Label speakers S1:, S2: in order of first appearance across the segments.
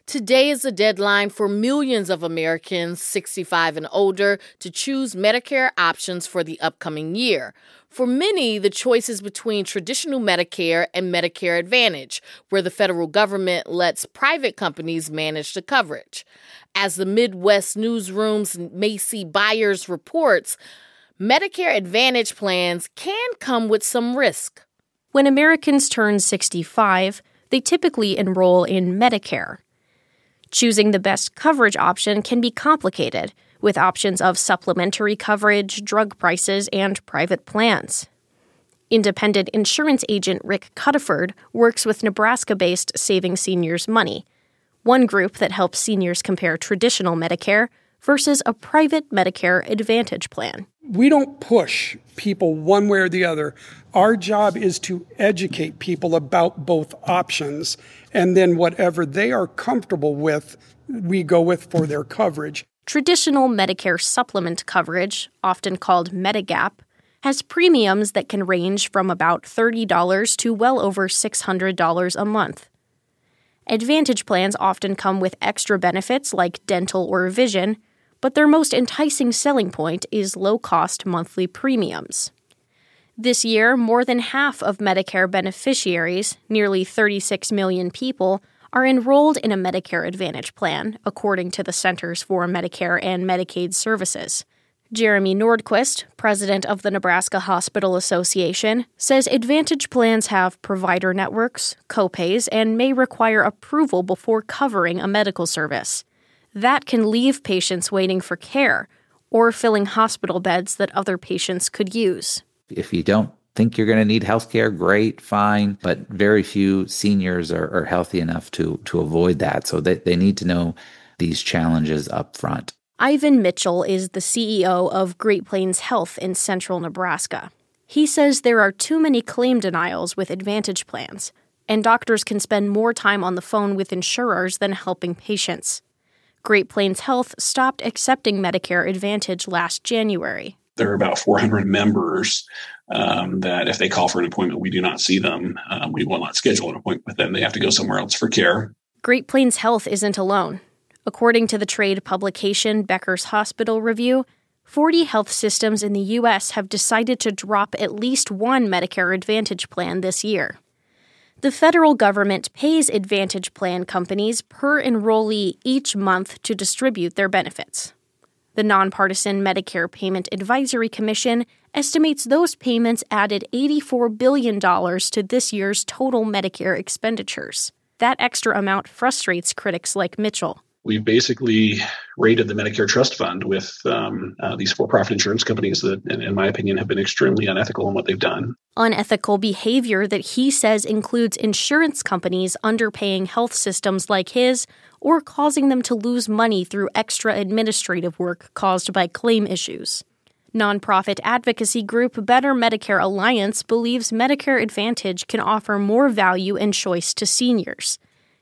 S1: Today is the deadline for millions of Americans 65 and older to choose Medicare options for the upcoming year. For many, the choice is between traditional Medicare and Medicare Advantage, where the federal government lets private companies manage the coverage. As the Midwest Newsroom's Macy Byers reports, Medicare Advantage plans can come with some risk.
S2: When Americans turn 65, they typically enroll in Medicare. Choosing the best coverage option can be complicated, with options of supplementary coverage, drug prices, and private plans. Independent insurance agent Rick Cuttaford works with Nebraska-based Saving Seniors Money, one group that helps seniors compare traditional Medicare versus a private Medicare Advantage plan.
S3: We don't push people one way or the other. Our job is to educate people about both options, and then whatever they are comfortable with, we go with for their coverage.
S2: Traditional Medicare supplement coverage, often called Medigap, has premiums that can range from about $30 to well over $600 a month. Advantage plans often come with extra benefits like dental or vision, but their most enticing selling point is low-cost monthly premiums. This year, more than half of Medicare beneficiaries, nearly 36 million people, are enrolled in a Medicare Advantage plan, according to the Centers for Medicare and Medicaid Services. Jeremy Nordquist, president of the Nebraska Hospital Association, says Advantage plans have provider networks, copays, and may require approval before covering a medical service. That can leave patients waiting for care or filling hospital beds that other patients could use.
S4: If you don't think you're going to need health care, great, fine. But very few seniors are healthy enough to avoid that. So they need to know these challenges up front.
S2: Ivan Mitchell is the CEO of Great Plains Health in central Nebraska. He says there are too many claim denials with Advantage plans, and doctors can spend more time on the phone with insurers than helping patients. Great Plains Health stopped accepting Medicare Advantage last January.
S5: There are about 400 members that if they call for an appointment, we do not see them. We will not schedule an appointment with them. They have to go somewhere else for care.
S2: Great Plains Health isn't alone. According to the trade publication Becker's Hospital Review, 40 health systems in the U.S. have decided to drop at least one Medicare Advantage plan this year. The federal government pays Advantage plan companies per enrollee each month to distribute their benefits. The nonpartisan Medicare Payment Advisory Commission estimates those payments added $84 billion to this year's total Medicare expenditures. That extra amount frustrates critics like Mitchell.
S5: We've basically raided the Medicare Trust Fund with these for-profit insurance companies that, in my opinion, have been extremely unethical in what they've done.
S2: Unethical behavior that he says includes insurance companies underpaying health systems like his or causing them to lose money through extra administrative work caused by claim issues. Nonprofit advocacy group Better Medicare Alliance believes Medicare Advantage can offer more value and choice to seniors.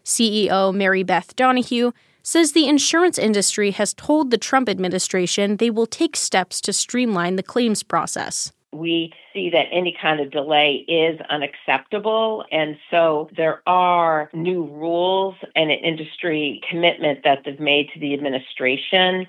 S2: CEO Mary Beth Donahue says the insurance industry has told the Trump administration they will take steps to streamline the claims process.
S6: We see that any kind of delay is unacceptable, and so there are new rules and an industry commitment that they've made to the administration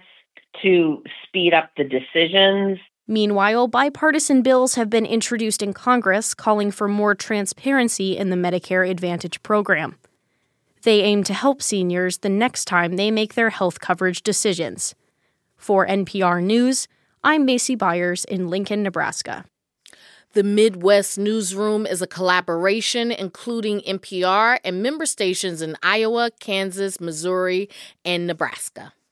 S6: to speed up the decisions.
S2: Meanwhile, bipartisan bills have been introduced in Congress calling for more transparency in the Medicare Advantage program. They aim to help seniors the next time they make their health coverage decisions. For NPR News, I'm Macy Byers in Lincoln, Nebraska.
S1: The Midwest Newsroom is a collaboration including NPR and member stations in Iowa, Kansas, Missouri, and Nebraska.